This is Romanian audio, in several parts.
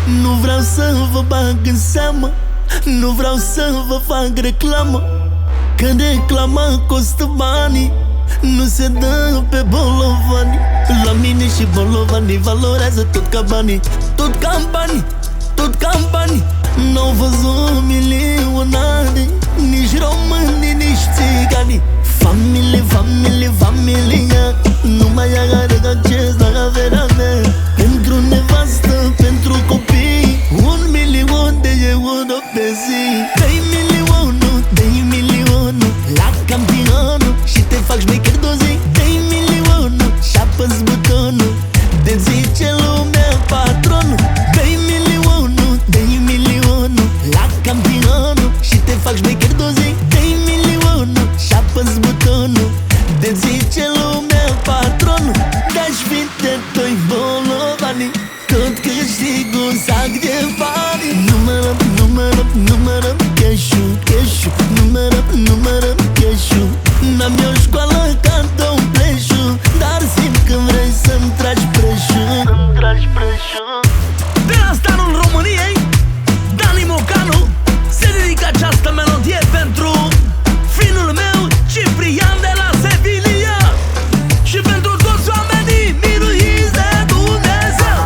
Nu vreau să vă bag în seamă, nu vreau să vă fac reclamă, că reclama costă banii, nu se dă pe bolovani. La mine și bolovanii valorează tot ca banii, tot ca banii, tot ca banii. N-au văzut milionari, nici români, nici țigani. Familie, familie, familia nu mai are acces la averea mea. Pentru nevastă, pentru copii, 1.000.000 de euro pe zi. Dă-i milionul, dă-i milionul la campionul și te faci șmecher de-o zi. Dă-i milionul și apăs butonul, de zice lumea patronul. Dă-i milionul, dă-i milionul la campionul și te faci șmecher de-o zi. Dă-i milionul și apăs butonul, de zice lumea patronul. Dași vinte doi bolovani, tot câștig un sac de bani. Numărăm, numărăm, numărăm cash-ul, cash-ul. Numărăm, numărăm cash-ul. N-am eu școală ca Don Pleșu, dar simt când vrei să-mi tragi preșul, să-mi tragi preșul. De la starul României, Dani Mocanu, se dedică această melodie pentru finul meu, Ciprian de la Sevilla, și pentru toți oamenii miluiți de Dumnezeu.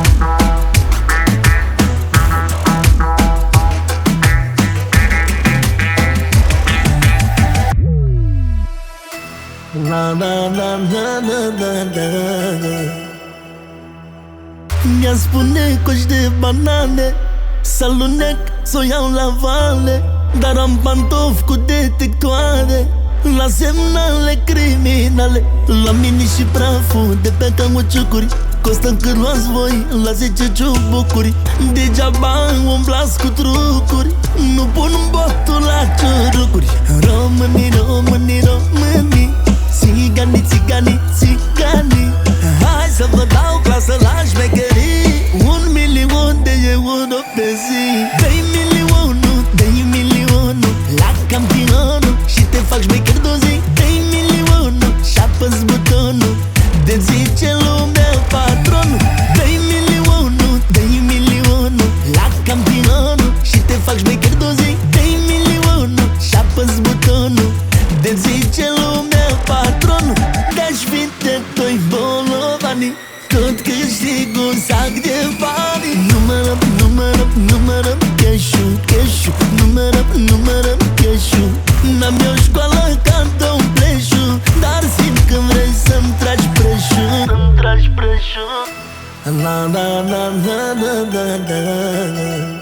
La la la la la la la. Mi-a spune coși de banane, să alunec, s-o iau la vale, dar am pantofi cu detectoare la semnale criminale. La mine și praful de pe camuciucuri costă cât luați voi la 10 ciubucuri. Degeaba umblați cu trucuri, nu pun botul la ciurucuri. Românii, românii, românii, țiganii, țiganii, țiganii, hai să vă dau clasă la șmecherii, 1.000.000 de euro pe zi. Dă-i milionul, dă-i milionul la campionul și te fac șmecher de-o zi. Dă-i milionul și apăs butonul, de zice lumea patronul. Dă-i milionul, dă-i milionul la campionul și te fac șmecher de-o zi. Dă-i milionul și apăs butonul, de zice lumea patronul. Dași vinte doi bolovani, tot câștig un sac de bani. Numărăm, numărăm, numărăm cash-ul, cash-ul. Numărăm, numărăm cash-ul. N-am eu școală ca Don Pleșu, dar simt când vrei să-mi tragi preșul, să-mi tragi preșul. La la la la la la la.